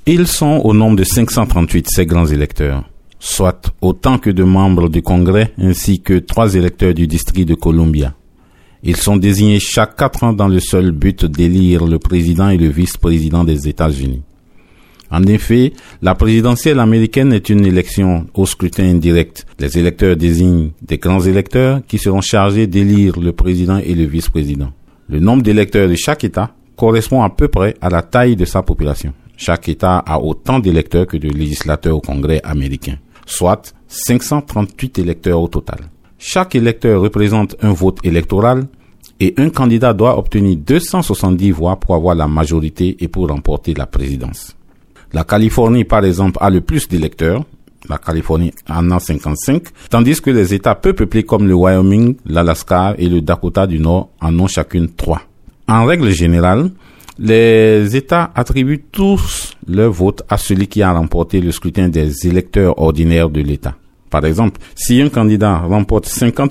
Ils sont au nombre de 538, ces grands électeurs, soit autant que de membres du Congrès ainsi que 3 électeurs du district de Columbia. Ils sont désignés chaque 4 ans dans le seul but d'élire le président et le vice-président des États-Unis. En effet, la présidentielle américaine est une élection au scrutin indirect. Les électeurs désignent des grands électeurs qui seront chargés d'élire le président et le vice-président. Le nombre d'électeurs de chaque État correspond à peu près à la taille de sa population. Chaque État a autant d'électeurs que de législateurs au Congrès américain, soit 538 électeurs au total. Chaque électeur représente un vote électoral et un candidat doit obtenir 270 voix pour avoir la majorité et pour remporter la présidence. La Californie, par exemple, a le plus d'électeurs. La Californie en a 55, tandis que les États peu peuplés comme le Wyoming, l'Alaska et le Dakota du Nord en ont chacune 3. En règle générale, les États attribuent tous leur vote à celui qui a remporté le scrutin des électeurs ordinaires de l'État. Par exemple, si un candidat remporte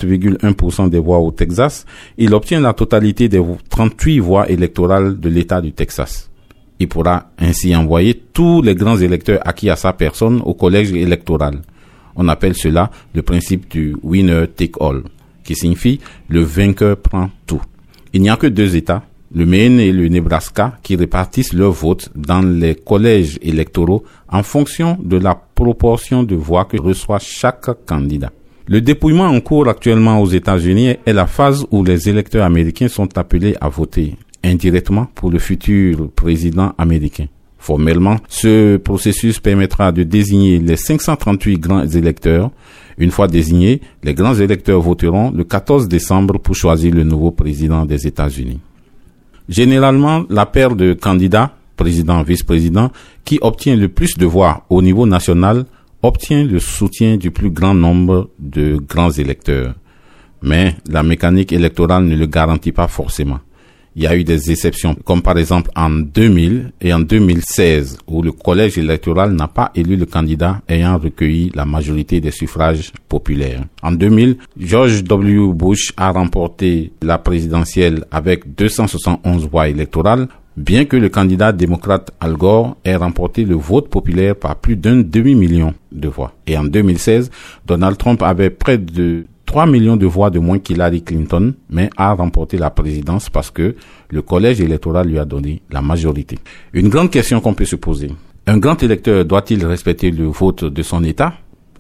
50,1% des voix au Texas, il obtient la totalité des 38 voix électorales de l'État du Texas. Il pourra ainsi envoyer tous les grands électeurs acquis à sa personne au collège électoral. On appelle cela le principe du winner take all, qui signifie le vainqueur prend tout. Il n'y a que 2 États, le Maine et le Nebraska, qui répartissent leurs votes dans les collèges électoraux en fonction de la proportion de voix que reçoit chaque candidat. Le dépouillement en cours actuellement aux États-Unis est la phase où les électeurs américains sont appelés à voter indirectement pour le futur président américain. Formellement, ce processus permettra de désigner les 538 grands électeurs. Une fois désignés, les grands électeurs voteront le 14 décembre pour choisir le nouveau président des États-Unis. Généralement, la paire de candidats, président, vice-président, qui obtient le plus de voix au niveau national, obtient le soutien du plus grand nombre de grands électeurs. Mais la mécanique électorale ne le garantit pas forcément. Il y a eu des exceptions, comme par exemple en 2000 et en 2016, où le collège électoral n'a pas élu le candidat ayant recueilli la majorité des suffrages populaires. En 2000, George W. Bush a remporté la présidentielle avec 271 voix électorales, bien que le candidat démocrate Al Gore ait remporté le vote populaire par plus d'un demi-million de voix. Et en 2016, Donald Trump avait près de 3 millions de voix de moins qu'Hillary Clinton, mais a remporté la présidence parce que le collège électoral lui a donné la majorité. Une grande question qu'on peut se poser. Un grand électeur doit-il respecter le vote de son État?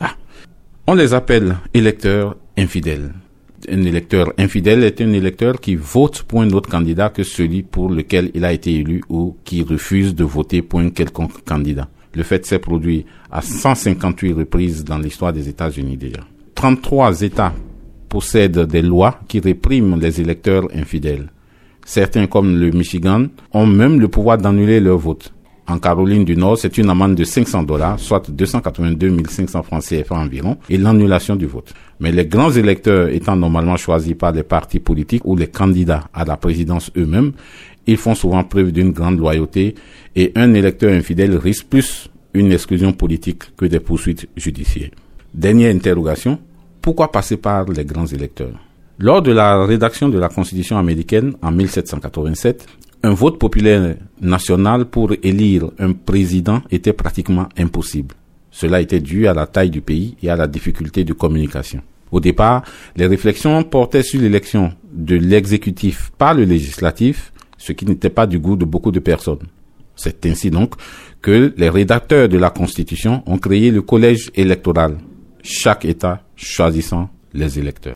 On les appelle électeurs infidèles. Un électeur infidèle est un électeur qui vote pour un autre candidat que celui pour lequel il a été élu ou qui refuse de voter pour un quelconque candidat. Le fait s'est produit à 158 reprises dans l'histoire des États-Unis déjà. 33 États possèdent des lois qui répriment les électeurs infidèles. Certains, comme le Michigan, ont même le pouvoir d'annuler leur vote. En Caroline du Nord, c'est une amende de $500, soit 282 500 francs CFA environ, et l'annulation du vote. Mais les grands électeurs étant normalement choisis par les partis politiques ou les candidats à la présidence eux-mêmes, ils font souvent preuve d'une grande loyauté et un électeur infidèle risque plus une exclusion politique que des poursuites judiciaires. Dernière interrogation, pourquoi passer par les grands électeurs? Lors de la rédaction de la Constitution américaine en 1787, un vote populaire national pour élire un président était pratiquement impossible. Cela était dû à la taille du pays et à la difficulté de communication. Au départ, les réflexions portaient sur l'élection de l'exécutif par le législatif, ce qui n'était pas du goût de beaucoup de personnes. C'est ainsi donc que les rédacteurs de la Constitution ont créé le collège électoral, chaque État choisissant les électeurs.